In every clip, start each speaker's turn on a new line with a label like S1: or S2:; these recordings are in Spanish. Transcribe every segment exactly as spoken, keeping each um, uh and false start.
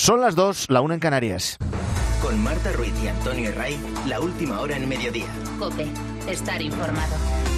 S1: Son las dos, la una en Canarias.
S2: Con Marta Ruiz y Antonio Herray, la última hora en mediodía.
S3: COPE, estar informado.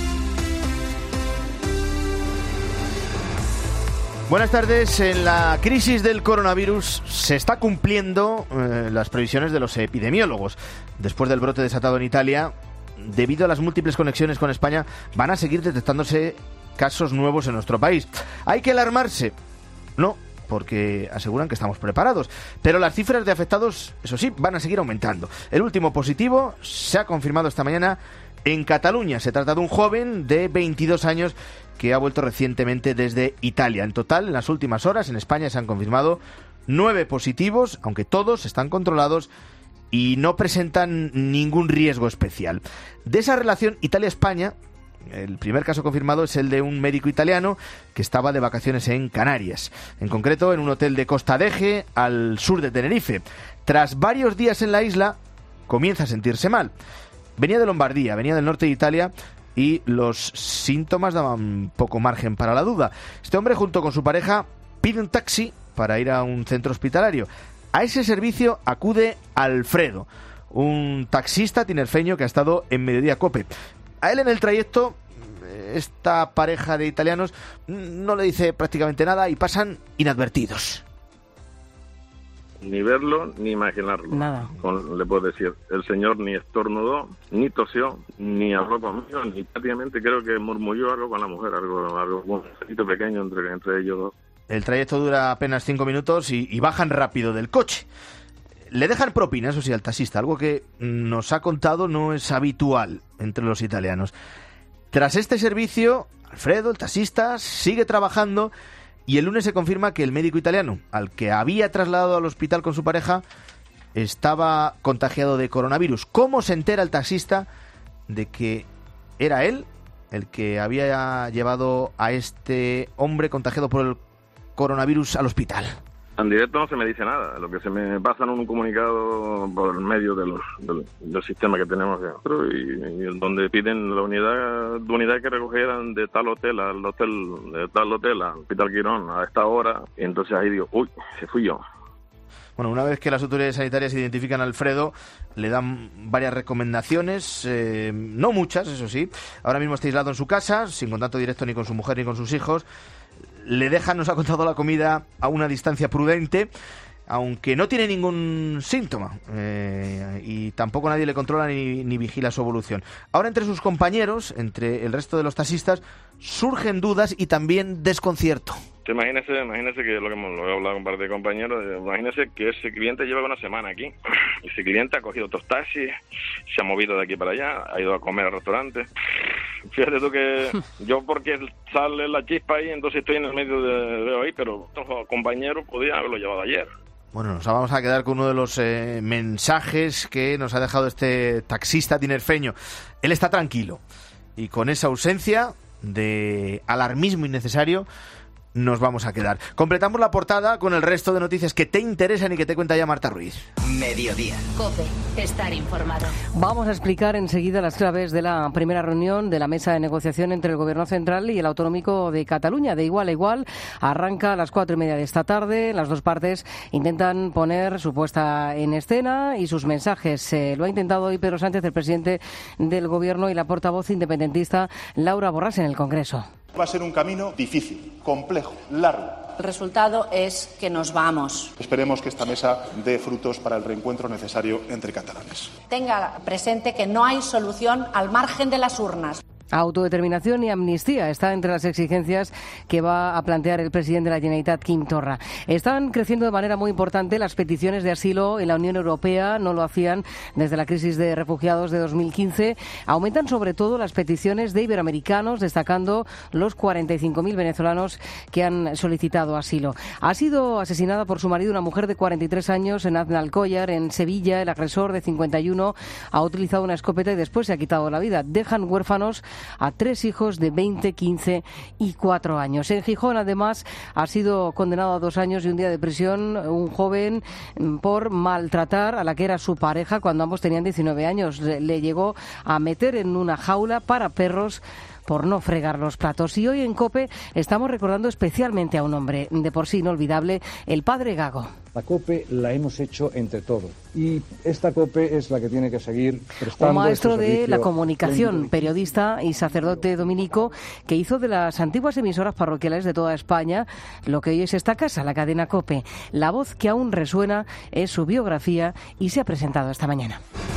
S1: Buenas tardes. En la crisis del coronavirus se está cumpliendo eh, las previsiones de los epidemiólogos. Después del brote desatado en Italia, debido a las múltiples conexiones con España, van a seguir detectándose casos nuevos en nuestro país. ¿Hay que alarmarse? No, porque aseguran que estamos preparados. Pero las cifras de afectados, eso sí, van a seguir aumentando. El último positivo se ha confirmado esta mañana en Cataluña. Se trata de un joven de veintidós años que ha vuelto recientemente desde Italia. En total, en las últimas horas, en España se han confirmado nueve positivos, aunque todos están controlados y no presentan ningún riesgo especial. De esa relación Italia-España, el primer caso confirmado es el de un médico italiano que estaba de vacaciones en Canarias, en concreto en un hotel de Costa Deje, al sur de Tenerife. Tras varios días en la isla, comienza a sentirse mal. Venía de Lombardía, venía del norte de Italia y los síntomas daban poco margen para la duda. Este hombre, junto con su pareja, pide un taxi para ir a un centro hospitalario. A ese servicio acude Alfredo, un taxista tinerfeño que ha estado en Mediodía COPE. A él en el trayecto, esta pareja de italianos no le dice prácticamente nada y pasan inadvertidos.
S4: Ni verlo, ni imaginarlo.
S5: Nada.
S4: Con, le puedo decir, el señor ni estornudó, ni tosió, ni habló conmigo, ni prácticamente creo que murmulló algo con la mujer, algo, algo un poquito pequeño entre, entre ellos dos.
S1: El trayecto dura apenas cinco minutos y, y bajan rápido del coche. Le dejan propina, eso sí, al taxista, algo que nos ha contado no es habitual entre los italianos. Tras este servicio, Alfredo, el taxista, sigue trabajando y el lunes se confirma que el médico italiano, al que había trasladado al hospital con su pareja, estaba contagiado de coronavirus. ¿Cómo se entera el taxista de que era él el que había llevado a este hombre contagiado por el coronavirus al hospital?
S4: En directo no se me dice nada, lo que se me pasa en un comunicado por el medio de los, del, del sistema que tenemos dentro y, y donde piden la unidad de unidad que recogieran de tal hotel al hotel, de tal hotel al Hospital Quirón a esta hora, y entonces ahí digo, uy, se fui yo.
S1: Bueno, una vez que las autoridades sanitarias identifican a Alfredo, le dan varias recomendaciones, eh, no muchas, eso sí. Ahora mismo está aislado en su casa, sin contacto directo ni con su mujer ni con sus hijos. Le dejan, nos ha contado, la comida a una distancia prudente, aunque no tiene ningún síntoma eh, y tampoco nadie le controla ni, ni vigila su evolución. Ahora, entre sus compañeros, entre el resto de los taxistas, surgen dudas y también desconcierto.
S4: Imagínese, imagínese que lo que hemos lo he hablado con un par de compañeros, imagínese que ese cliente lleva una semana aquí y ese cliente ha cogido otros taxis, se ha movido de aquí para allá, ha ido a comer al restaurante. Fíjate tú que yo, porque sale la chispa ahí, entonces estoy en el medio de veo ahí, pero otros compañeros podían haberlo llevado ayer.
S1: Bueno, nos vamos a quedar con uno de los eh, mensajes que nos ha dejado este taxista tinerfeño. Él está tranquilo y con esa ausencia de alarmismo innecesario nos vamos a quedar. Completamos la portada con el resto de noticias que te interesan y que te cuenta ya Marta Ruiz.
S2: Mediodía.
S3: COPE, estar informado.
S5: Vamos a explicar enseguida las claves de la primera reunión de la mesa de negociación entre el Gobierno Central y el Autonómico de Cataluña. De igual a igual, arranca a las cuatro y media de esta tarde. Las dos partes intentan poner su puesta en escena y sus mensajes. Eh, lo ha intentado hoy Pedro Sánchez, el presidente del Gobierno, y la portavoz independentista Laura Borràs en el Congreso.
S6: Va a ser un camino difícil, complejo, largo.
S7: El resultado es que nos vamos.
S6: Esperemos que esta mesa dé frutos para el reencuentro necesario entre catalanes.
S7: Tenga presente que no hay solución al margen de las urnas.
S5: Autodeterminación y amnistía está entre las exigencias que va a plantear el presidente de la Generalitat, Quim Torra. Están creciendo de manera muy importante las peticiones de asilo en la Unión Europea. No lo hacían desde la crisis de refugiados de dos mil quince. Aumentan sobre todo las peticiones de iberoamericanos, destacando los cuarenta y cinco mil venezolanos que han solicitado asilo. Ha sido asesinada por su marido una mujer de cuarenta y tres años en Aznalcóllar, en Sevilla. El agresor, de cincuenta y uno, ha utilizado una escopeta y después se ha quitado la vida. Dejan huérfanos a tres hijos de veinte, quince y cuatro años. En Gijón, además, ha sido condenado a dos años y un día de prisión un joven por maltratar a la que era su pareja cuando ambos tenían diecinueve años. Le llegó a meter en una jaula para perros por no fregar los platos. Y hoy en COPE estamos recordando especialmente a un hombre de por sí inolvidable, el padre Gago.
S8: La COPE la hemos hecho entre todos y esta COPE es la que tiene que seguir prestando.
S5: Un maestro
S8: este
S5: de la comunicación, periodista y sacerdote dominico que hizo de las antiguas emisoras parroquiales de toda España lo que hoy es esta casa, la cadena COPE. La voz que aún resuena es su biografía y se ha presentado esta mañana.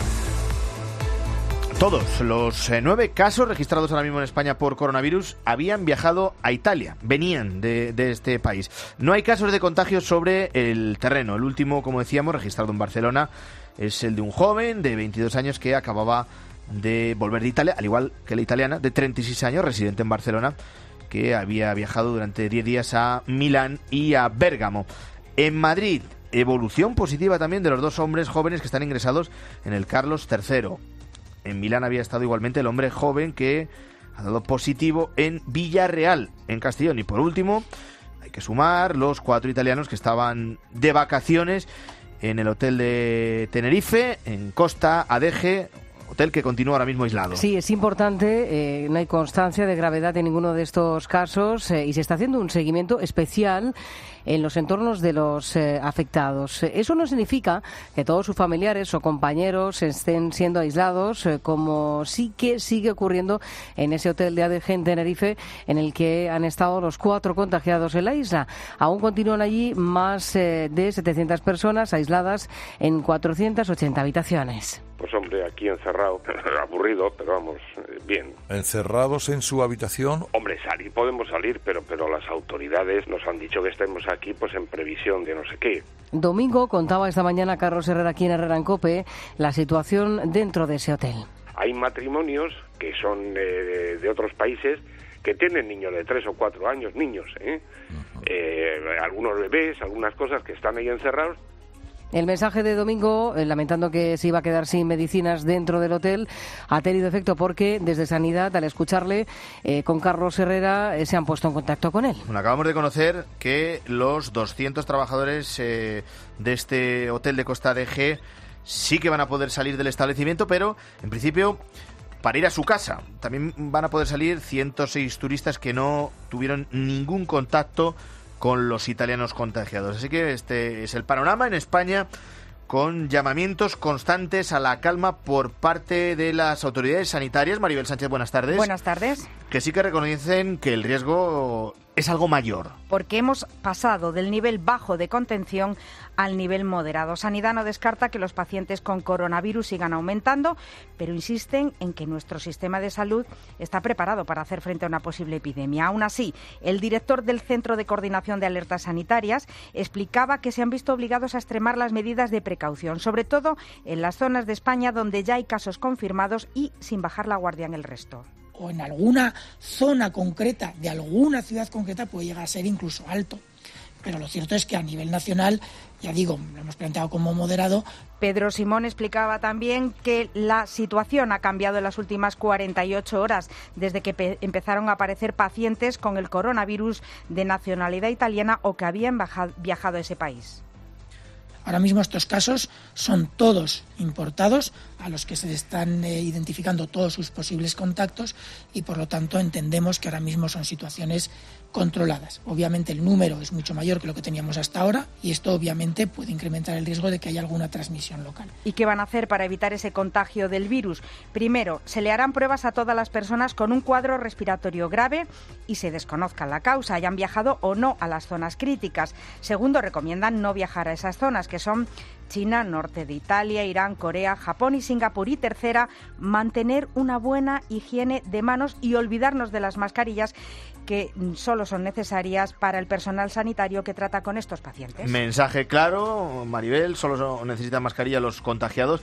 S1: Todos los eh, nueve casos registrados ahora mismo en España por coronavirus habían viajado a Italia, venían de, de este país. No hay casos de contagio sobre el terreno. El último, como decíamos, registrado en Barcelona, es el de un joven de veintidós años que acababa de volver de Italia, al igual que la italiana, de treinta y seis años, residente en Barcelona, que había viajado durante diez días a Milán y a Bérgamo. En Madrid, evolución positiva también de los dos hombres jóvenes que están ingresados en el Carlos tercero. En Milán había estado igualmente el hombre joven que ha dado positivo en Villarreal, en Castellón. Y por último, hay que sumar los cuatro italianos que estaban de vacaciones en el hotel de Tenerife, en Costa Adeje, hotel que continúa ahora mismo aislado.
S5: Sí, es importante, eh, no hay constancia de gravedad en ninguno de estos casos eh, y se está haciendo un seguimiento especial en los entornos de los eh, afectados. Eso no significa que todos sus familiares o compañeros estén siendo aislados, eh, como sí que sigue ocurriendo en ese hotel de Adeje en Tenerife, en el que han estado los cuatro contagiados en la isla. Aún continúan allí más eh, de setecientas personas aisladas en cuatrocientas ochenta habitaciones.
S9: Pues hombre, aquí encerrado, aburrido, pero vamos, bien.
S10: ¿Encerrados en su habitación?
S9: Hombre, salir podemos salir, pero pero las autoridades nos han dicho que estemos aquí pues en previsión de no sé qué.
S5: Domingo contaba esta mañana Carlos Herrera aquí en Herrera en COPE la situación dentro de ese hotel.
S9: Hay matrimonios que son eh, de otros países que tienen niños de tres o cuatro años, niños, ¿eh? Uh-huh. eh algunos bebés, algunas cosas que están ahí encerrados.
S5: El mensaje de Domingo, eh, lamentando que se iba a quedar sin medicinas dentro del hotel, ha tenido efecto porque desde Sanidad, al escucharle eh, con Carlos Herrera, eh, se han puesto en contacto con él.
S1: Bueno, acabamos de conocer que los doscientos trabajadores eh, de este hotel de Costa Adeje sí que van a poder salir del establecimiento, pero en principio para ir a su casa. También van a poder salir ciento seis turistas que no tuvieron ningún contacto con los italianos contagiados. Así que este es el panorama en España, con llamamientos constantes a la calma por parte de las autoridades sanitarias. Maribel Sánchez, buenas tardes.
S11: Buenas tardes.
S1: Que sí que reconocen que el riesgo es algo mayor.
S11: Porque hemos pasado del nivel bajo de contención al nivel moderado. Sanidad no descarta que los pacientes con coronavirus sigan aumentando, pero insisten en que nuestro sistema de salud está preparado para hacer frente a una posible epidemia. Aún así, el director del Centro de Coordinación de Alertas Sanitarias explicaba que se han visto obligados a extremar las medidas de precaución, sobre todo en las zonas de España donde ya hay casos confirmados y sin bajar la guardia en el resto.
S12: O en alguna zona concreta de alguna ciudad concreta puede llegar a ser incluso alto. Pero lo cierto es que a nivel nacional, ya digo, lo hemos planteado como moderado.
S11: Pedro Simón explicaba también que la situación ha cambiado en las últimas cuarenta y ocho horas, desde que pe- empezaron a aparecer pacientes con el coronavirus de nacionalidad italiana o que habían baja- viajado a ese país.
S12: Ahora mismo estos casos son todos importados, a los que se están eh, identificando todos sus posibles contactos y por lo tanto entendemos que ahora mismo son situaciones controladas. Obviamente el número es mucho mayor que lo que teníamos hasta ahora y esto obviamente puede incrementar el riesgo de que haya alguna transmisión local.
S11: ¿Y qué van a hacer para evitar ese contagio del virus? Primero, se le harán pruebas a todas las personas con un cuadro respiratorio grave y se desconozca la causa, hayan viajado o no a las zonas críticas. Segundo, recomiendan no viajar a esas zonas, que son China, norte de Italia, Irán, Corea, Japón y Singapur. Y tercera, mantener una buena higiene de manos y olvidarnos de las mascarillas que solo son necesarias para el personal sanitario que trata con estos pacientes.
S1: Mensaje claro, Maribel, solo necesitan mascarilla los contagiados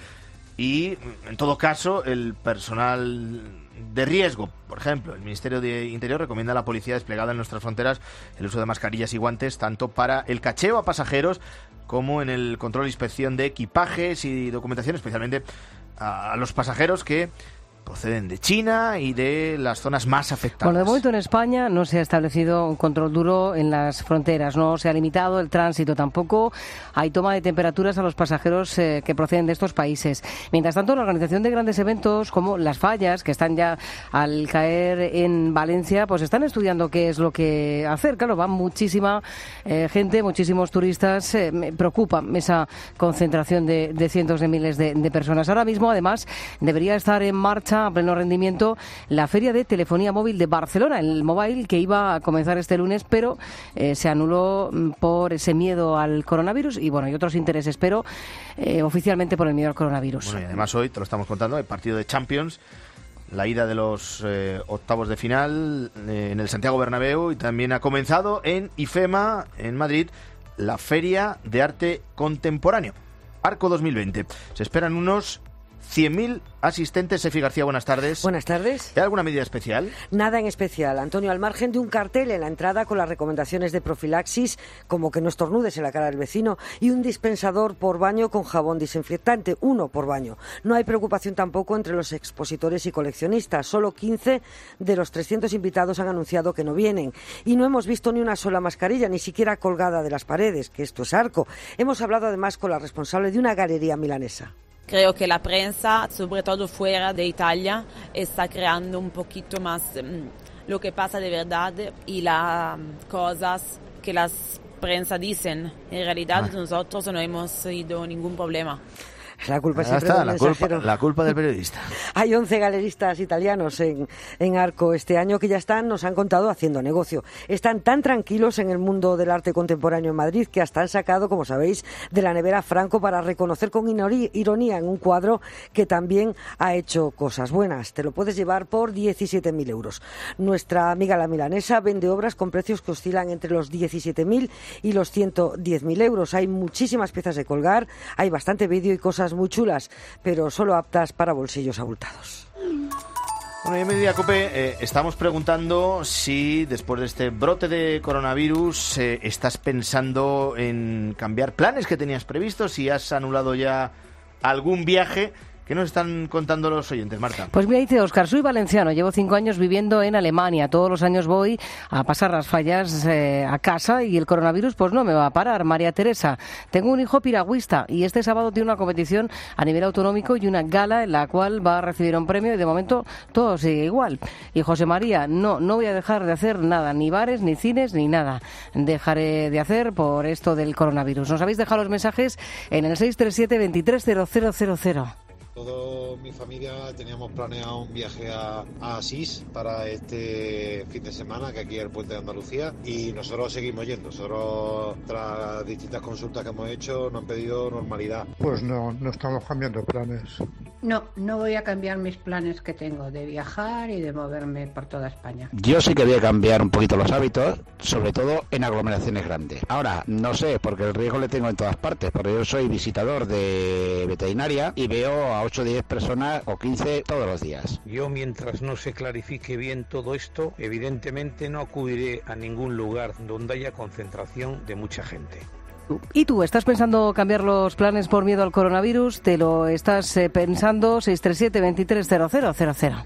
S1: y, en todo caso, el personal de riesgo. Por ejemplo, el Ministerio de Interior recomienda a la policía desplegada en nuestras fronteras el uso de mascarillas y guantes tanto para el cacheo a pasajeros como en el control e inspección de equipajes y documentación, especialmente a los pasajeros que proceden de China y de las zonas más afectadas.
S5: Bueno, de momento en España no se ha establecido un control duro en las fronteras, no se ha limitado el tránsito, tampoco hay toma de temperaturas a los pasajeros eh, que proceden de estos países. Mientras tanto, la organización de grandes eventos como las fallas, que están ya al caer en Valencia, pues están estudiando qué es lo que hacer. Claro, va muchísima eh, gente, muchísimos turistas, eh, me preocupa esa concentración de, de cientos de miles de, de personas. Ahora mismo, además, debería estar en marcha a pleno rendimiento la Feria de Telefonía Móvil de Barcelona, el Mobile, que iba a comenzar este lunes, pero eh, se anuló por ese miedo al coronavirus y bueno, y otros intereses, pero eh, oficialmente por el miedo al coronavirus.
S1: Bueno, y además hoy, te lo estamos contando, el partido de Champions, la ida de los eh, octavos de final eh, en el Santiago Bernabéu, y también ha comenzado en IFEMA, en Madrid, la Feria de Arte Contemporáneo, Arco dos mil veinte. Se esperan unos cien mil asistentes. Efi García, buenas tardes.
S13: Buenas tardes.
S1: ¿Hay alguna medida especial?
S13: Nada en especial, Antonio, al margen de un cartel en la entrada con las recomendaciones de profilaxis, como que no estornudes en la cara del vecino, y un dispensador por baño con jabón desinfectante, uno por baño. No hay preocupación tampoco entre los expositores y coleccionistas. Solo quince de los trescientos invitados han anunciado que no vienen. Y no hemos visto ni una sola mascarilla, ni siquiera colgada de las paredes, que esto es Arco. Hemos hablado además con la responsable de una galería milanesa.
S14: Creo que la prensa, sobre todo fuera de Italia, está creando un poquito más um, lo que pasa de verdad y las um, cosas que las prensa dicen. En realidad ah. nosotros no hemos tenido ningún problema.
S13: La culpa siempre
S1: está,
S13: del
S1: la
S13: mensajero.
S1: culpa, la culpa del periodista.
S13: Hay once galeristas italianos en, en Arco este año que ya están, nos han contado, haciendo negocio. Están tan tranquilos en el mundo del arte contemporáneo en Madrid que hasta han sacado, como sabéis, de la nevera Franco para reconocer con ironía en un cuadro que también ha hecho cosas buenas. Te lo puedes llevar por diecisiete mil euros. Nuestra amiga la milanesa vende obras con precios que oscilan entre los diecisiete mil y los ciento diez mil euros. Hay muchísimas piezas de colgar, hay bastante vídeo y cosas muy chulas, pero solo aptas para bolsillos abultados.
S1: Bueno, y en Mediodía Cope eh, estamos preguntando si después de este brote de coronavirus eh, estás pensando en cambiar planes que tenías previstos, si has anulado ya algún viaje. ¿Qué nos están contando los oyentes, Marta?
S5: Pues mira, dice Óscar, soy valenciano, llevo cinco años viviendo en Alemania. Todos los años voy a pasar las fallas eh, a casa y el coronavirus pues no me va a parar. María Teresa, tengo un hijo piragüista y este sábado tiene una competición a nivel autonómico y una gala en la cual va a recibir un premio y de momento todo sigue igual. Y José María, no, no voy a dejar de hacer nada, ni bares, ni cines, ni nada. Dejaré de hacer por esto del coronavirus. Nos habéis dejado los mensajes en el seis tres siete, veintitrés cero cero cero cero.
S15: Toda mi familia teníamos planeado un viaje a, a Asís para este fin de semana, que aquí es el Puente de Andalucía, y nosotros seguimos yendo. Nosotros, tras distintas consultas que hemos hecho, nos han pedido normalidad.
S16: Pues no, no estamos cambiando planes.
S17: No, no voy a cambiar mis planes que tengo de viajar y de moverme por toda España.
S18: Yo sí que voy a cambiar un poquito los hábitos, sobre todo en aglomeraciones grandes. Ahora, no sé, porque el riesgo le tengo en todas partes, porque yo soy visitador de veterinaria y veo a ocho o diez personas o quince todos los días.
S19: Yo, mientras no se clarifique bien todo esto, evidentemente no acudiré a ningún lugar donde haya concentración de mucha gente.
S5: ¿Y tú estás pensando cambiar los planes por miedo al coronavirus? ¿Te lo estás eh, pensando? seis tres siete, veintitrés cero cero cero cero.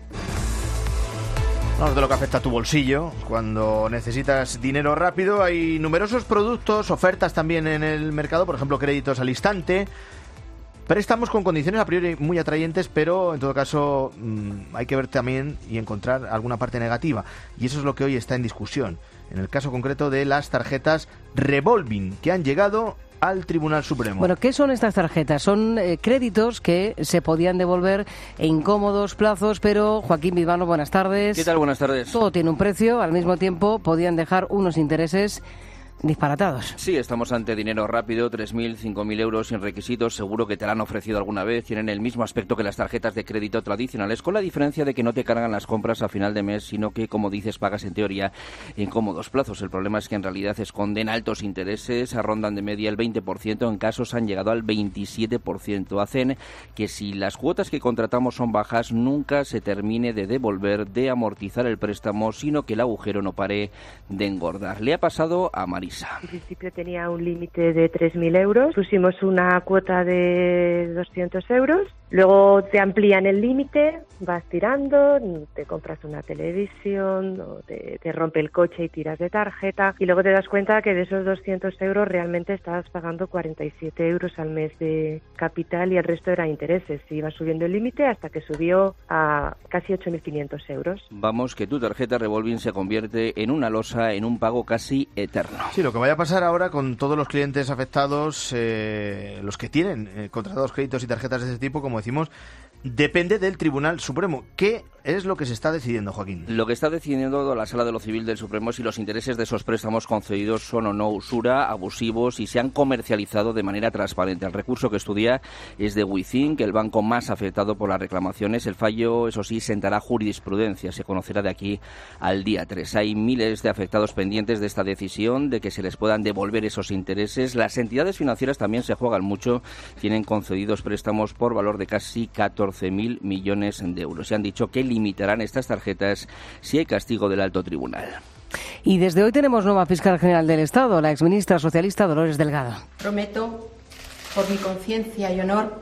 S1: Vamos de lo que afecta a tu bolsillo cuando necesitas dinero rápido. Hay numerosos productos, ofertas también en el mercado, por ejemplo, créditos al instante, préstamos con condiciones a priori muy atrayentes, pero en todo caso mmm, hay que ver también y encontrar alguna parte negativa. Y eso es lo que hoy está en discusión. En el caso concreto de las tarjetas revolving, que han llegado al Tribunal Supremo.
S5: Bueno, ¿qué son estas tarjetas? Son eh, créditos que se podían devolver en cómodos plazos, pero Joaquín Vivano, buenas tardes.
S20: ¿Qué tal? Buenas tardes.
S5: Todo tiene un precio, al mismo tiempo podían dejar unos intereses disparatados.
S20: Sí, estamos ante dinero rápido, tres mil, cinco mil euros sin requisitos, seguro que te la han ofrecido alguna vez, tienen el mismo aspecto que las tarjetas de crédito tradicionales, con la diferencia de que no te cargan las compras a final de mes, sino que, como dices, pagas en teoría en cómodos plazos. El problema es que en realidad esconden altos intereses, rondan de media el veinte por ciento, en casos han llegado al veintisiete por ciento. Hacen que si las cuotas que contratamos son bajas, nunca se termine de devolver, de amortizar el préstamo, sino que el agujero no pare de engordar. Le ha pasado a María.
S21: En principio tenía un límite de tres mil euros, pusimos una cuota de doscientos euros Luego te amplían el límite, vas tirando, te compras una televisión o te, te rompe el coche y tiras de tarjeta y luego te das cuenta que de esos doscientos euros realmente estabas pagando cuarenta y siete euros al mes de capital y el resto era intereses. Y iba subiendo el límite hasta que subió a casi ocho mil quinientos euros.
S20: Vamos, que tu tarjeta Revolving se convierte en una losa, en un pago casi eterno.
S1: Sí, lo que vaya a pasar ahora con todos los clientes afectados, eh, los que tienen eh, contratados créditos y tarjetas de este tipo, como decimos, depende del Tribunal Supremo. ¿Qué es lo que se está decidiendo, Joaquín?
S20: Lo que está decidiendo la Sala de lo Civil del Supremo es si los intereses de esos préstamos concedidos son o no usura, abusivos y se han comercializado de manera transparente. El recurso que estudia es de Withink, el banco más afectado por las reclamaciones. El fallo, eso sí, sentará jurisprudencia. Se conocerá de aquí al día tres. Hay miles de afectados pendientes de esta decisión, de que se les puedan devolver esos intereses. Las entidades financieras también se juegan mucho. Tienen concedidos préstamos por valor de casi catorce mil millones de euros. Se han dicho que limitarán estas tarjetas si hay castigo del alto tribunal.
S5: Y desde hoy tenemos nueva fiscal general del Estado, la exministra socialista Dolores Delgado.
S17: Prometo, por mi conciencia y honor,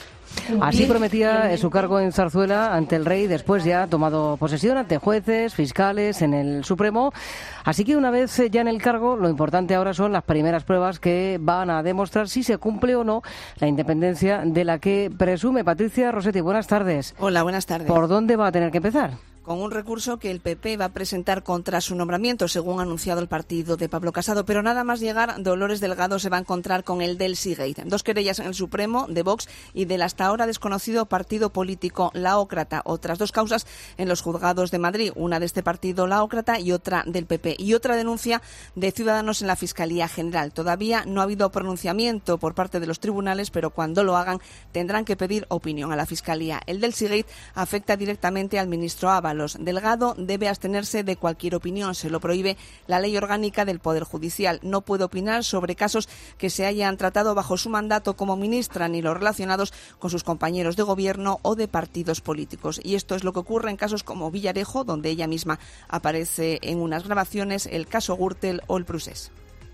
S5: así prometía su cargo en Zarzuela ante el rey, después ya ha tomado posesión ante jueces, fiscales en el Supremo. Así que una vez ya en el cargo, lo importante ahora son las primeras pruebas que van a demostrar si se cumple o no la independencia de la que presume. Patricia Rossetti, buenas tardes.
S22: Hola, buenas tardes.
S5: ¿Por dónde va a tener que empezar?
S22: Con un recurso que el P P va a presentar contra su nombramiento, según ha anunciado el partido de Pablo Casado. Pero nada más llegar, Dolores Delgado se va a encontrar con el del Seagate. Dos querellas en el Supremo de Vox y del hasta ahora desconocido partido político Laócrata. Otras dos causas en los juzgados de Madrid, una de este partido Laócrata y otra del P P. Y otra denuncia de Ciudadanos en la Fiscalía General. Todavía no ha habido pronunciamiento por parte de los tribunales, pero cuando lo hagan tendrán que pedir opinión a la Fiscalía. El del Seagate afecta directamente al ministro Ábalos. Delgado debe abstenerse de cualquier opinión. Se lo prohíbe la Ley Orgánica del Poder Judicial. No puede opinar sobre casos que se hayan tratado bajo su mandato como ministra, ni los relacionados con sus compañeros de gobierno o de partidos políticos. Y esto es lo que ocurre en casos como Villarejo, donde ella misma aparece en unas grabaciones, el caso Gürtel o el Prusés.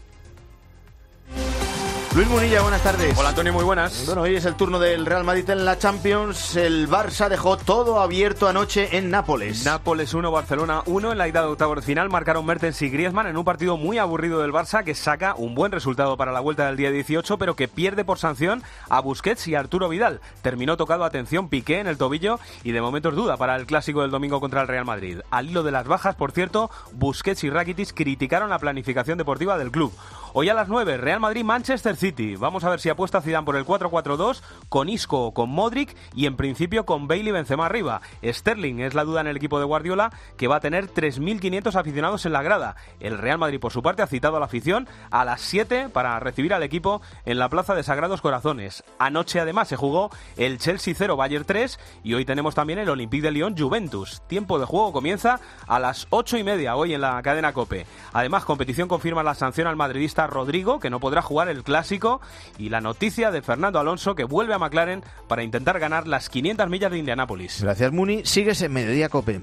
S1: Luis Munilla, buenas tardes.
S23: Hola Antonio, muy buenas.
S1: Bueno, hoy es el turno del Real Madrid en la Champions. El Barça dejó todo abierto anoche en Nápoles.
S23: Nápoles uno, Barcelona uno. En la ida de octavos de final marcaron Mertens y Griezmann en un partido muy aburrido del Barça, que saca un buen resultado para la vuelta del día dieciocho, pero que pierde por sanción a Busquets y a Arturo Vidal. Terminó tocado, atención, Piqué en el tobillo, y de momento es duda para el clásico del domingo contra el Real Madrid. Al hilo de las bajas, por cierto, Busquets y Rakitic criticaron la planificación deportiva del club. Hoy a las nueve, Real Madrid-Manchester City. Vamos a ver si apuesta Zidane por el cuatro cuatro dos, con Isco o con Modric, y en principio con Bale y Benzema arriba. Sterling es la duda en el equipo de Guardiola, que va a tener tres mil quinientos aficionados en la grada. El Real Madrid, por su parte, ha citado a la afición a las siete para recibir al equipo en la Plaza de Sagrados Corazones. Anoche, además, se jugó el Chelsea cero, Bayern tres, y hoy tenemos también el Olympique de Lyon, Juventus. Tiempo de juego comienza a las ocho y media hoy en la cadena COPE. Además, competición confirma la sanción al madridista Rodrigo, que no podrá jugar el Clásico, y la noticia de Fernando Alonso, que vuelve a McLaren para intentar ganar las quinientas millas de Indianápolis.
S1: Gracias, Muni. Sigues en Mediodía COPE.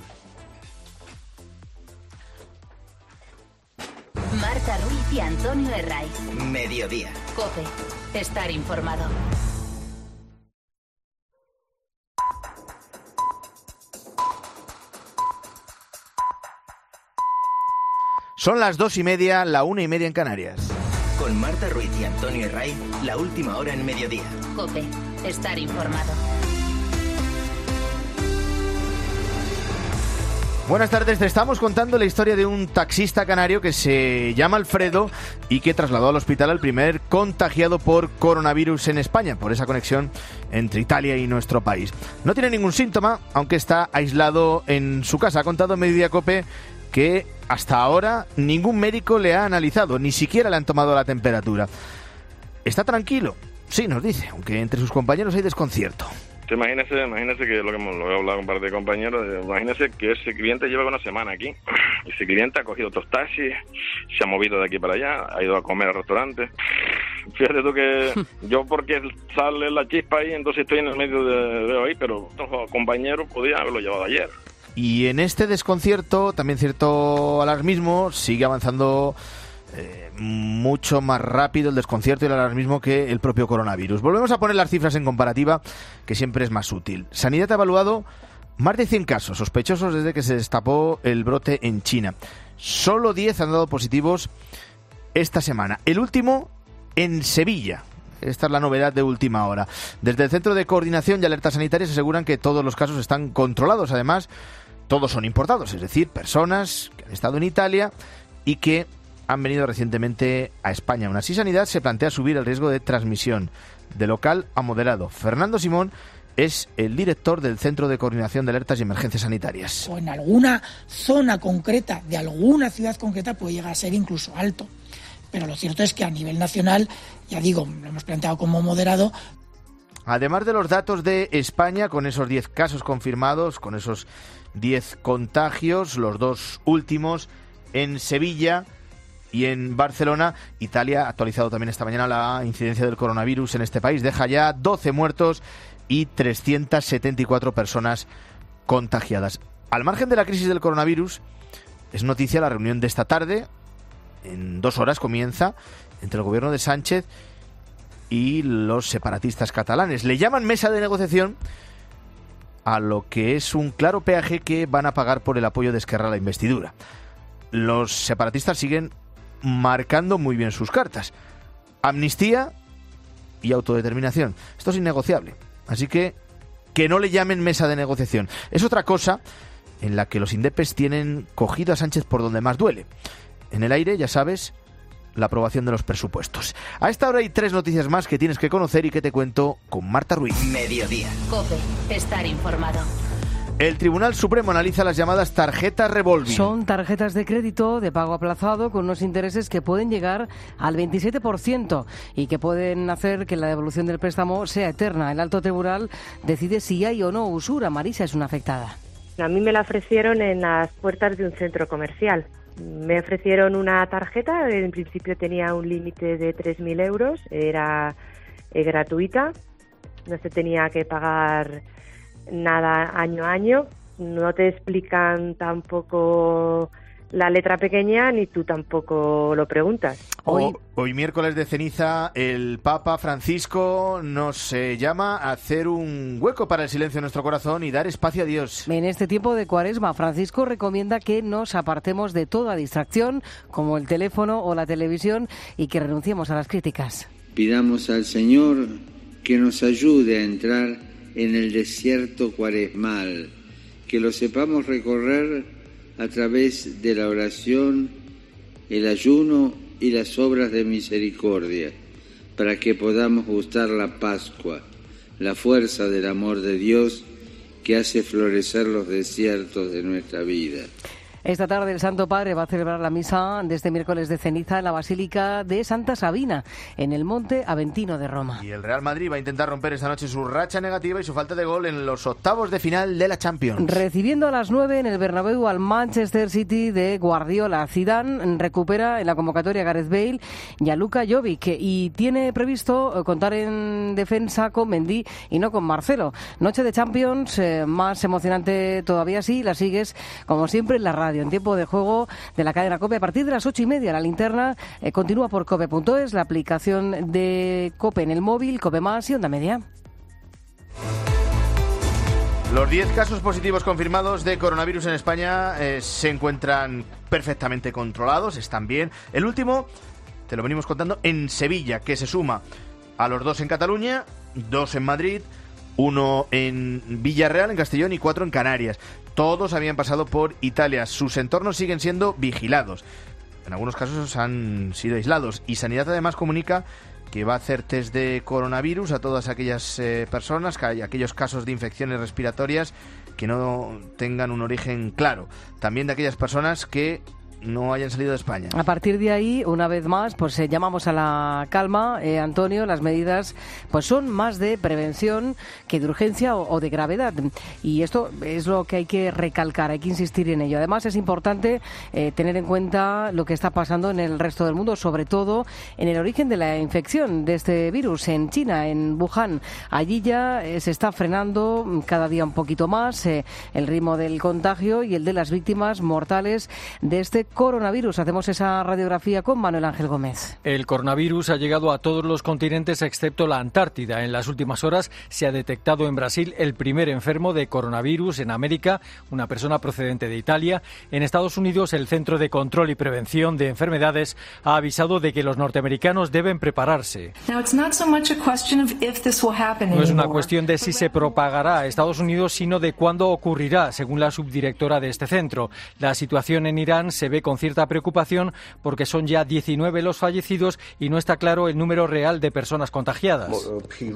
S3: Marta Ruiz y Antonio Herraiz.
S2: Mediodía.
S3: COPE. Estar informado.
S1: Son las dos y media, la una y media en Canarias.
S2: Con Marta Ruiz y Antonio Herraiz, la última hora en Mediodía.
S3: COPE. Estar informado.
S1: Buenas tardes, te estamos contando la historia de un taxista canario que se llama Alfredo y que trasladó al hospital al primer contagiado por coronavirus en España, por esa conexión entre Italia y nuestro país. No tiene ningún síntoma, aunque está aislado en su casa. Ha contado en Mediodía COPE que hasta ahora ningún médico le ha analizado, ni siquiera le han tomado la temperatura. ¿Está tranquilo? Sí, nos dice, aunque entre sus compañeros hay desconcierto.
S4: Imagínese, imagínese que lo que hemos lo he hablado con un par de compañeros, imagínese que ese cliente lleva una semana aquí, y ese cliente ha cogido dos taxis, se ha movido de aquí para allá, ha ido a comer al restaurante. Fíjate tú que yo, porque sale la chispa ahí, entonces estoy en el medio de, de ahí, pero otros compañeros podían haberlo llevado ayer.
S1: Y en este desconcierto, también cierto alarmismo, sigue avanzando eh, mucho más rápido el desconcierto y el alarmismo que el propio coronavirus. Volvemos a poner las cifras en comparativa, que siempre es más útil. Sanidad ha evaluado más de cien casos sospechosos desde que se destapó el brote en China. Solo diez han dado positivos esta semana. El último en Sevilla. Esta es la novedad de última hora. Desde el Centro de Coordinación y Alertas Sanitarias aseguran que todos los casos están controlados. Además, todos son importados, es decir, personas que han estado en Italia y que han venido recientemente a España. Aún así, Sanidad se plantea subir el riesgo de transmisión de local a moderado. Fernando Simón es el director del Centro de Coordinación de Alertas y Emergencias Sanitarias.
S12: O en alguna zona concreta de alguna ciudad concreta puede llegar a ser incluso alto. Pero lo cierto es que a nivel nacional, ya digo, lo hemos planteado como moderado.
S1: Además de los datos de España, con esos diez casos confirmados, con esos diez contagios, los dos últimos en Sevilla y en Barcelona, Italia ha actualizado también esta mañana la incidencia del coronavirus en este país. Deja ya doce muertos y trescientas setenta y cuatro personas contagiadas. Al margen de la crisis del coronavirus, es noticia la reunión de esta tarde. En dos horas comienza entre el gobierno de Sánchez y los separatistas catalanes. Le llaman mesa de negociación a lo que es un claro peaje que van a pagar por el apoyo de Esquerra a la investidura. Los separatistas siguen marcando muy bien sus cartas. Amnistía y autodeterminación. Esto es innegociable. Así que que no le llamen mesa de negociación. Es otra cosa en la que los indepes tienen cogido a Sánchez por donde más duele. En el aire, ya sabes, la aprobación de los presupuestos. A esta hora hay tres noticias más que tienes que conocer y que te cuento con Marta Ruiz.
S2: Mediodía.
S3: COPE. Estar informado.
S1: El Tribunal Supremo analiza las llamadas tarjetas revolving.
S5: Son tarjetas de crédito de pago aplazado con unos intereses que pueden llegar al veintisiete por ciento y que pueden hacer que la devolución del préstamo sea eterna. El alto tribunal decide si hay o no usura. Marisa es una afectada.
S21: A mí me la ofrecieron en las puertas de un centro comercial. Me ofrecieron una tarjeta, en principio tenía un límite de tres mil euros, era eh, gratuita, no se tenía que pagar nada año a año, no te explican tampoco la letra pequeña ni tú tampoco lo preguntas.
S1: Hoy, hoy miércoles de ceniza, el Papa Francisco nos eh, llama a hacer un hueco para el silencio en nuestro corazón y dar espacio a Dios.
S5: En este tiempo de Cuaresma, Francisco recomienda que nos apartemos de toda distracción, como el teléfono o la televisión, y que renunciemos a las críticas.
S6: Pidamos al Señor que nos ayude a entrar en el desierto cuaresmal, que lo sepamos recorrer a través de la oración, el ayuno y las obras de misericordia, para que podamos gustar la Pascua, la fuerza del amor de Dios que hace florecer los desiertos de nuestra vida.
S5: Esta tarde el Santo Padre va a celebrar la misa de este miércoles de ceniza en la Basílica de Santa Sabina, en el Monte Aventino de Roma.
S1: Y el Real Madrid va a intentar romper esta noche su racha negativa y su falta de gol en los octavos de final de la Champions.
S5: Recibiendo a las nueve en el Bernabéu al Manchester City de Guardiola. Zidane recupera en la convocatoria a Gareth Bale y a Luka Jovic y tiene previsto contar en defensa con Mendy y no con Marcelo. Noche de Champions, eh, más emocionante todavía, sí, la sigues como siempre en la radio, en tiempo de juego de la cadena COPE a partir de las ocho y media. La linterna eh, continúa por cope punto es, la aplicación de COPE en el móvil, COPE Más y Onda Media.
S1: Los diez casos positivos confirmados de coronavirus en España eh, se encuentran perfectamente controlados, están bien. El último, te lo venimos contando, en Sevilla, que se suma a los dos en Cataluña, dos en Madrid, uno en Villarreal, en Castellón, y cuatro en Canarias. Todos habían pasado por Italia. Sus entornos siguen siendo vigilados. En algunos casos han sido aislados. Y Sanidad además comunica que va a hacer test de coronavirus a todas aquellas eh, personas, que hay aquellos casos de infecciones respiratorias que no tengan un origen claro. También de aquellas personas que no hayan salido de España.
S5: A partir de ahí, una vez más, pues eh, llamamos a la calma, eh, Antonio. Las medidas pues son más de prevención que de urgencia o, o de gravedad. Y esto es lo que hay que recalcar, hay que insistir en ello. Además, es importante eh, tener en cuenta lo que está pasando en el resto del mundo, sobre todo en el origen de la infección de este virus, en China, en Wuhan. Allí ya eh, se está frenando cada día un poquito más eh, el ritmo del contagio y el de las víctimas mortales de este coronavirus. Hacemos esa radiografía con Manuel Ángel Gómez.
S7: El coronavirus ha llegado a todos los continentes excepto la Antártida. En las últimas horas se ha detectado en Brasil el primer enfermo de coronavirus. En América, una persona procedente de Italia. En Estados Unidos, el Centro de Control y Prevención de Enfermedades ha avisado de que los norteamericanos deben prepararse. No es una cuestión de si se propagará a Estados Unidos, sino de cuándo ocurrirá, según la subdirectora de este centro. La situación en Irán se ve con cierta preocupación porque son ya diecinueve los fallecidos y no está claro el número real de personas contagiadas.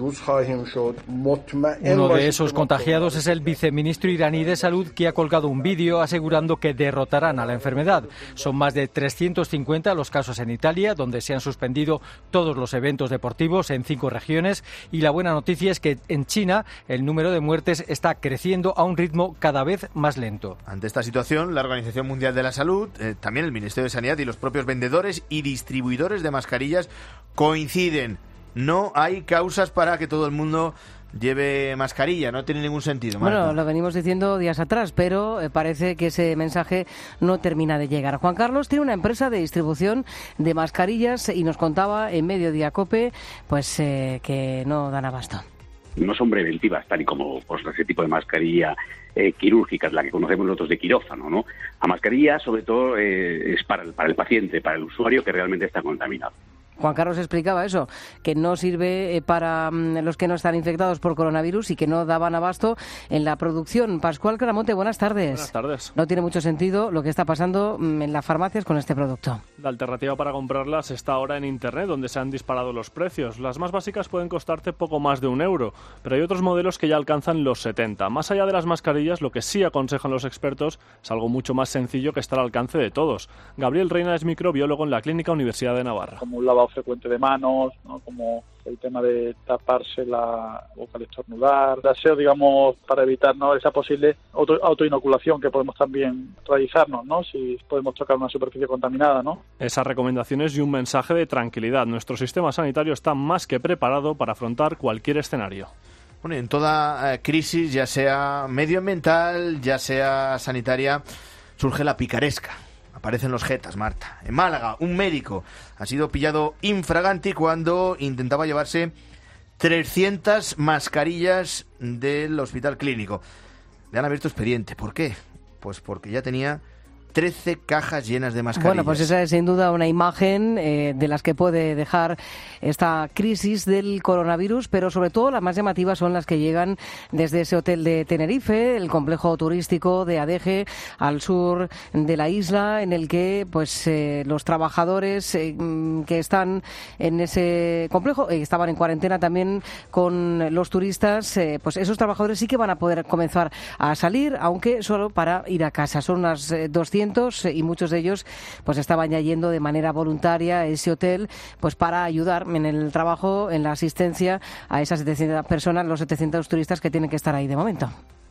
S7: Uno de esos contagiados es el viceministro iraní de Salud, que ha colgado un vídeo asegurando que derrotarán a la enfermedad. Son más de trescientos cincuenta los casos en Italia, donde se han suspendido todos los eventos deportivos en cinco regiones, y la buena noticia es que en China el número de muertes está creciendo a un ritmo cada vez más lento.
S1: Ante esta situación, la Organización Mundial de la Salud, eh, también el Ministerio de Sanidad y los propios vendedores y distribuidores de mascarillas coinciden. No hay causas para que todo el mundo lleve mascarilla, no tiene ningún sentido. Marta.
S5: Bueno, lo venimos diciendo días atrás, pero eh, parece que ese mensaje no termina de llegar. Juan Carlos tiene una empresa de distribución de mascarillas y nos contaba en Mediodía COPE pues eh, que no dan abasto.
S8: No son preventivas, tal y como pues, ese tipo de mascarilla eh, quirúrgica, la que conocemos nosotros de quirófano, ¿no? La mascarilla, sobre todo, eh, es para el, para el paciente, para el usuario que realmente está contaminado.
S5: Juan Carlos explicaba eso, que no sirve para los que no están infectados por coronavirus y que no daban abasto en la producción. Pascual Caramonte, buenas tardes.
S10: Buenas tardes.
S5: No tiene mucho sentido lo que está pasando en las farmacias con este producto.
S10: La alternativa para comprarlas está ahora en Internet, donde se han disparado los precios. Las más básicas pueden costarte poco más de un euro, pero hay otros modelos que ya alcanzan los setenta. Más allá de las mascarillas, lo que sí aconsejan los expertos es algo mucho más sencillo que está al alcance de todos. Gabriel Reina es microbiólogo en la Clínica Universidad de Navarra.
S24: Como un lavado frecuente de manos, ¿no? Como el tema de taparse la boca al estornudar, de aseo, digamos, para evitar, ¿no?, esa posible auto, autoinoculación que podemos también realizarnos, ¿no?, si podemos tocar una superficie contaminada, ¿no?
S10: Esas recomendaciones y un mensaje de tranquilidad. Nuestro sistema sanitario está más que preparado para afrontar cualquier escenario.
S1: Bueno, en toda eh, crisis, ya sea medioambiental, ya sea sanitaria, surge la picaresca. Aparecen los jetas, Marta. En Málaga, un médico ha sido pillado infraganti cuando intentaba llevarse trescientas mascarillas del hospital clínico. Le han abierto expediente. ¿Por qué? Pues porque ya tenía trece cajas llenas de mascarillas.
S5: Bueno, pues esa es sin duda una imagen eh, de las que puede dejar esta crisis del coronavirus, pero sobre todo las más llamativas son las que llegan desde ese hotel de Tenerife, el complejo turístico de Adeje, al sur de la isla, en el que pues eh, los trabajadores eh, que están en ese complejo eh, estaban en cuarentena también con los turistas, eh, pues esos trabajadores sí que van a poder comenzar a salir, aunque solo para ir a casa. Son unas eh, doscientas y muchos de ellos pues estaban ya yendo de manera voluntaria a ese hotel pues para ayudar en el trabajo, en la asistencia a esas setecientas personas, los setecientos turistas que tienen que estar ahí de momento.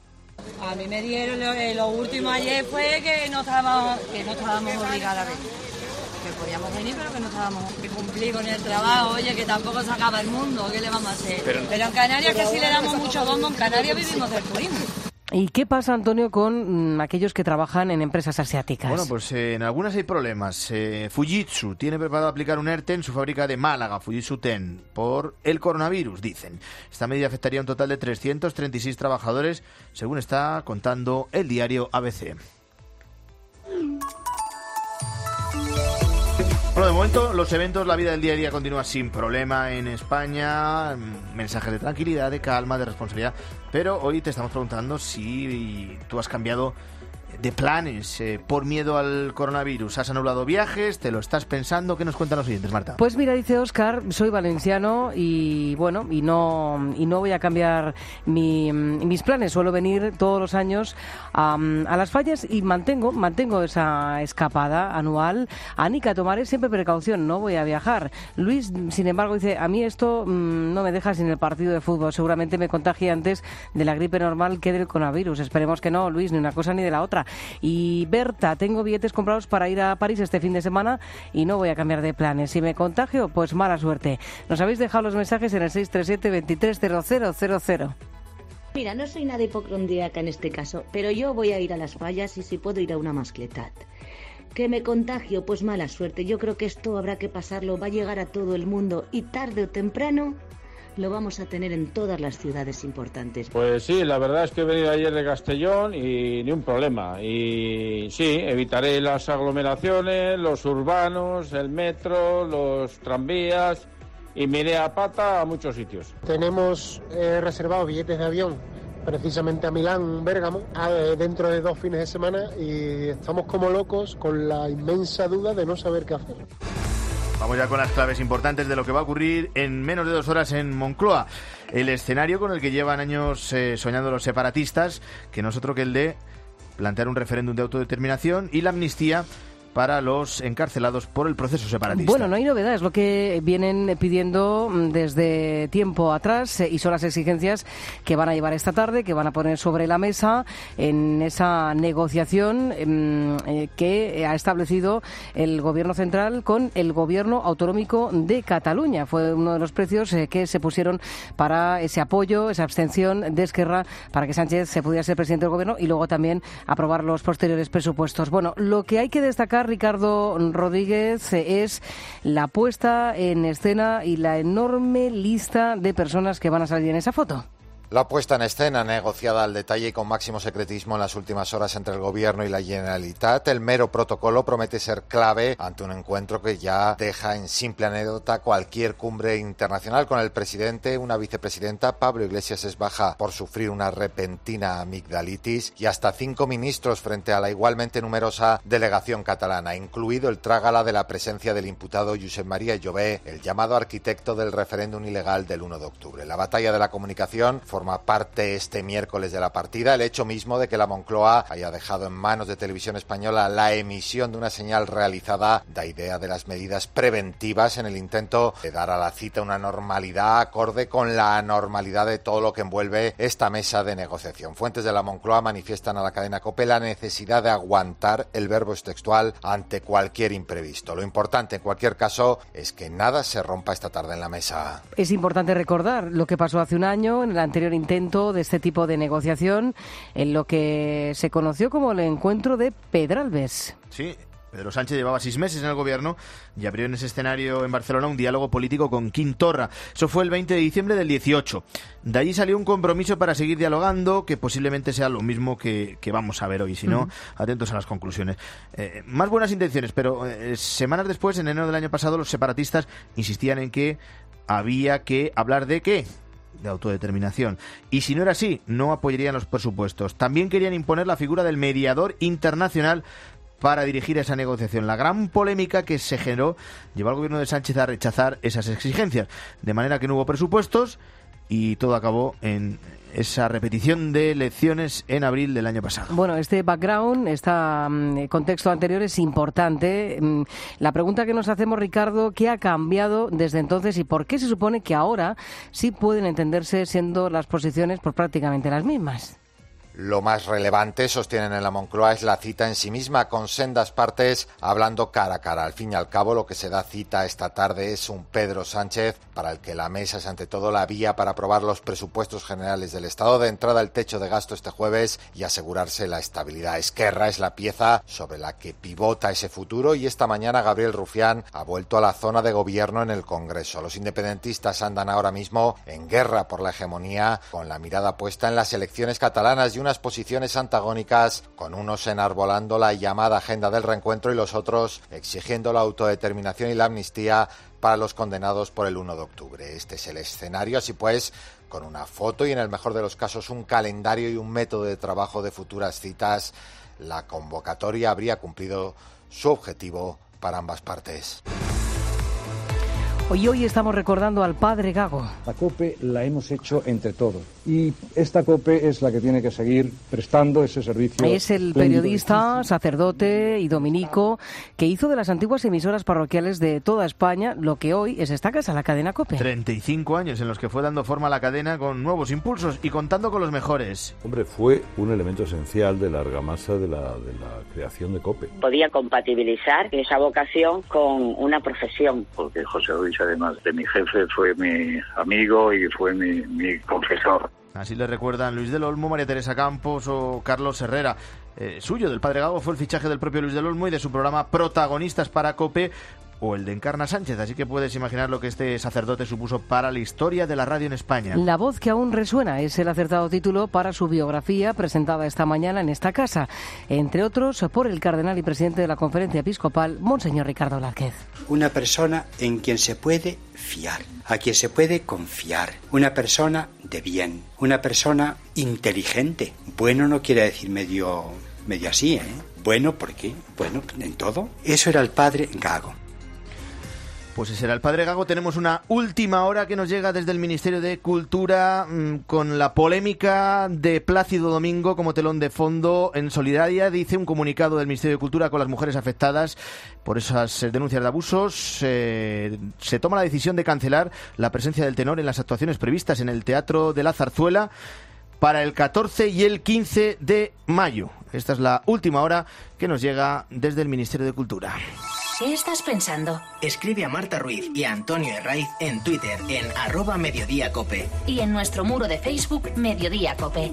S25: A mí me dieron lo, lo último ayer fue que no estábamos, que no estábamos obligados a venir. Que podíamos venir, pero que no estábamos que cumplir con el trabajo. Oye, que tampoco se acaba el mundo, ¿qué le vamos a hacer? Pero, pero en Canarias que sí le damos mucho bombo, en Canarias vivimos del turismo.
S5: ¿Y qué pasa, Antonio, con mmm, aquellos que trabajan en empresas asiáticas?
S1: Bueno, pues eh, en algunas hay problemas. Eh, Fujitsu tiene preparado aplicar un ERTE en su fábrica de Málaga, Fujitsu Ten, por el coronavirus, dicen. Esta medida afectaría a un total de trescientos treinta y seis trabajadores, según está contando el diario A B C. Bueno, de momento los eventos, la vida del día a día continúa sin problema en España, mensajes de tranquilidad, de calma, de responsabilidad, pero hoy te estamos preguntando si tú has cambiado de planes eh, por miedo al coronavirus. ¿Has anulado viajes? ¿Te lo estás pensando? ¿Qué nos cuentan los oyentes, Marta?
S5: Pues mira, dice Óscar, soy valenciano y bueno, y no y no voy a cambiar mi, mis planes. Suelo venir todos los años a, a Las Fallas y mantengo mantengo esa escapada anual. Anica, tomaré siempre precaución, no voy a viajar. Luis, sin embargo, dice, a mí esto mmm, no me deja sin el partido de fútbol. Seguramente me contagie antes de la gripe normal que del coronavirus. Esperemos que no, Luis, ni una cosa ni de la otra. Y Berta, tengo billetes comprados para ir a París este fin de semana y no voy a cambiar de planes. Si me contagio, pues mala suerte. Nos habéis dejado los mensajes en el seis tres siete, veintitrés cero cero cero cero.
S26: Mira, no soy nada hipocondríaca en este caso, pero yo voy a ir a Las Fallas y si puedo ir a una mascletat.
S9: ¿Que me contagio? Pues mala suerte. Yo creo que esto habrá que pasarlo, va a llegar a todo el mundo y tarde o temprano lo vamos a tener en todas las ciudades importantes.
S11: Pues sí, la verdad es que he venido ayer de Castellón y ni un problema. Y sí, evitaré las aglomeraciones, los urbanos, el metro, los tranvías y me iré a pata a muchos sitios.
S13: Tenemos eh, reservados billetes de avión precisamente a Milán, Bérgamo, eh, dentro de dos fines de semana y estamos como locos con la inmensa duda de no saber qué hacer.
S1: Vamos ya con las claves importantes de lo que va a ocurrir en menos de dos horas en Moncloa. El escenario con el que llevan años eh, soñando los separatistas, que no es otro que el de plantear un referéndum de autodeterminación y la amnistía para los encarcelados por el proceso separatista.
S5: Bueno, no hay novedad, es lo que vienen pidiendo desde tiempo atrás y son las exigencias que van a llevar esta tarde, que van a poner sobre la mesa en esa negociación eh, que ha establecido el Gobierno central con el Gobierno autonómico de Cataluña. Fue uno de los precios eh, que se pusieron para ese apoyo, esa abstención de Esquerra para que Sánchez se pudiera ser presidente del Gobierno y luego también aprobar los posteriores presupuestos. Bueno, lo que hay que destacar, Ricardo Rodríguez, es la puesta en escena y la enorme lista de personas que van a salir en esa foto.
S14: La puesta en escena, negociada al detalle y con máximo secretismo en las últimas horas entre el Gobierno y la Generalitat, el mero protocolo promete ser clave ante un encuentro que ya deja en simple anécdota cualquier cumbre internacional. Con el presidente, una vicepresidenta, Pablo Iglesias es baja por sufrir una repentina amigdalitis, y hasta cinco ministros frente a la igualmente numerosa delegación catalana, incluido el trágala de la presencia del imputado Josep María Llobé, el llamado arquitecto del referéndum ilegal del uno de octubre. La batalla de la comunicación forma parte este miércoles de la partida. El hecho mismo de que la Moncloa haya dejado en manos de Televisión Española la emisión de una señal realizada da idea de las medidas preventivas en el intento de dar a la cita una normalidad acorde con la anormalidad de todo lo que envuelve esta mesa de negociación. Fuentes de la Moncloa manifiestan a la cadena COPE la necesidad de aguantar, el verbo es textual, ante cualquier imprevisto. Lo importante en cualquier caso es que nada se rompa esta tarde en la mesa.
S5: Es importante recordar lo que pasó hace un año en el anterior intento de este tipo de negociación, en lo que se conoció como el encuentro de Pedralbes.
S1: Sí, Pedro Sánchez llevaba seis meses en el Gobierno y abrió en ese escenario en Barcelona un diálogo político con Quim Torra. Eso fue el veinte de diciembre del dieciocho. De allí salió un compromiso para seguir dialogando, que posiblemente sea lo mismo que, que vamos a ver hoy. Si no, uh-huh. atentos a las conclusiones. Eh, más buenas intenciones, pero eh, semanas después, en enero del año pasado, los separatistas insistían en que había que hablar de ¿qué? De autodeterminación. Y si no era así, no apoyarían los presupuestos. También querían imponer la figura del mediador internacional para dirigir esa negociación. La gran polémica que se generó llevó al gobierno de Sánchez a rechazar esas exigencias, de manera que no hubo presupuestos y todo acabó en esa repetición de elecciones en abril del año pasado.
S5: Bueno, este background, este um, contexto anterior es importante. Um, la pregunta que nos hacemos, Ricardo, ¿qué ha cambiado desde entonces y por qué se supone que ahora sí pueden entenderse siendo las posiciones por prácticamente las mismas?
S14: Lo más relevante, sostienen en la Moncloa, es la cita en sí misma, con sendas partes hablando cara a cara. Al fin y al cabo, lo que se da cita esta tarde es un Pedro Sánchez para el que la mesa es ante todo la vía para aprobar los presupuestos generales del Estado, de entrada el techo de gasto este jueves y asegurarse la estabilidad. Esquerra es la pieza sobre la que pivota ese futuro y esta mañana Gabriel Rufián ha vuelto a la zona de gobierno en el Congreso. Los independentistas andan ahora mismo en guerra por la hegemonía, con la mirada puesta en las elecciones catalanas y una posiciones antagónicas, con unos enarbolando la llamada agenda del reencuentro y los otros exigiendo la autodeterminación y la amnistía para los condenados por el uno de octubre. Este es el escenario, así pues, con una foto y en el mejor de los casos un calendario y un método de trabajo de futuras citas, la convocatoria habría cumplido su objetivo para ambas partes.
S5: Hoy, hoy estamos recordando al padre Gago.
S15: La COPE la hemos hecho entre todos y esta COPE es la que tiene que seguir prestando ese servicio.
S5: Es el periodista, sacerdote y dominico que hizo de las antiguas emisoras parroquiales de toda España lo que hoy es esta casa, la cadena COPE.
S1: treinta y cinco años en los que fue dando forma a la cadena con nuevos impulsos y contando con los mejores.
S26: Hombre, fue un elemento esencial de la argamasa de la, de la creación de COPE.
S27: Podía compatibilizar esa vocación con una profesión.
S28: Porque José Luis, además de mi jefe, fue mi amigo y fue mi, mi confesor.
S1: Así le recuerdan Luis del Olmo, María Teresa Campos o Carlos Herrera. eh, suyo, del padre Gago, fue el fichaje del propio Luis del Olmo y de su programa Protagonistas para COPE, o el de Encarna Sánchez, así que puedes imaginar lo que este sacerdote supuso para la historia de la radio en España.
S5: La voz que aún resuena es el acertado título para su biografía presentada esta mañana en esta casa, entre otros por el cardenal y presidente de la Conferencia Episcopal, Monseñor Ricardo Blázquez.
S4: Una persona en quien se puede fiar, a quien se puede confiar, una persona de bien, una persona inteligente. Bueno no quiere decir medio, medio así, ¿eh? Bueno, ¿por qué? Bueno, en todo. Eso era el padre Gago.
S1: Pues ese era el padre Gago. Tenemos una última hora que nos llega desde el Ministerio de Cultura mmm, con la polémica de Plácido Domingo como telón de fondo. En Solidaria dice un comunicado del Ministerio de Cultura con las mujeres afectadas por esas denuncias de abusos. Eh, se toma la decisión de cancelar la presencia del tenor en las actuaciones previstas en el Teatro de la Zarzuela para el catorce y el quince de mayo. Esta es la última hora que nos llega desde el Ministerio de Cultura.
S3: ¿Qué estás pensando?
S2: Escribe a Marta Ruiz y a Antonio Herraiz en Twitter en arroba Mediodía Cope.
S3: Y en nuestro muro de Facebook, Mediodía Cope.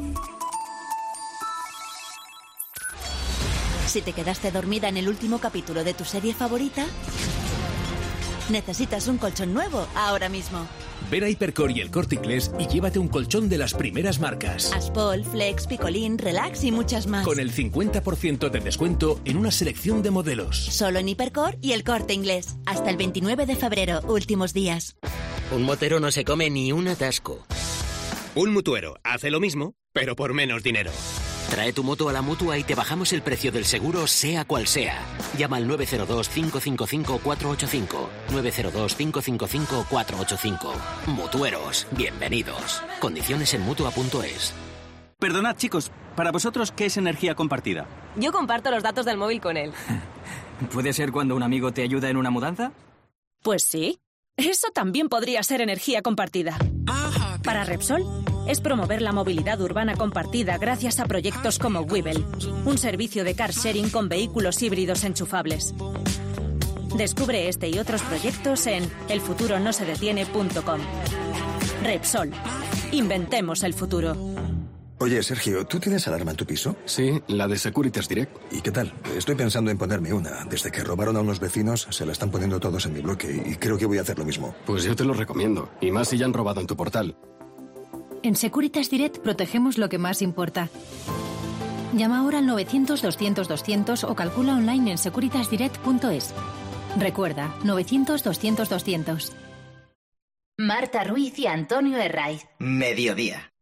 S16: Si te quedaste dormida en el último capítulo de tu serie favorita, necesitas un colchón nuevo ahora mismo.
S17: Ven a Hipercor y El Corte Inglés y llévate un colchón de las primeras marcas.
S16: Aspol, Flex, Picolín, Relax y muchas más.
S17: Con el cincuenta por ciento de descuento en una selección de modelos.
S16: Solo en Hipercor y El Corte Inglés. Hasta el veintinueve de febrero, últimos días.
S18: Un motero no se come ni un atasco. Un mutuero hace lo mismo, pero por menos dinero. Trae tu moto a la Mutua y te bajamos el precio del seguro, sea cual sea. Llama al nueve cero dos, cinco cinco cinco, cuatro ocho cinco. nueve cero dos, cinco cinco cinco, cuatro ocho cinco. Mutueros, bienvenidos. Condiciones en Mutua punto es.
S19: Perdonad, chicos, para vosotros, ¿qué es energía compartida?
S20: Yo comparto los datos del móvil con él.
S19: ¿Puede ser cuando un amigo te ayuda en una mudanza?
S20: Pues sí. Eso también podría ser energía compartida. Para Repsol, es promover la movilidad urbana compartida gracias a proyectos como Webull, un servicio de car sharing con vehículos híbridos enchufables. Descubre este y otros proyectos en el futuro no se detiene punto com. Repsol. Inventemos el futuro.
S22: Oye, Sergio, ¿tú tienes alarma en tu piso?
S23: Sí, la de Securitas Direct.
S22: ¿Y qué tal? Estoy pensando en ponerme una. Desde que robaron a unos vecinos, se la están poniendo todos en mi bloque y creo que voy a hacer lo mismo.
S23: Pues yo te lo recomiendo, y más si ya han robado en tu portal.
S29: En Securitas Direct protegemos lo que más importa. Llama ahora al novecientos, doscientos, doscientos o calcula online en securitas direct punto es. Recuerda, novecientos, doscientos, doscientos.
S3: Marta Ruiz y Antonio Herraiz.
S2: Mediodía.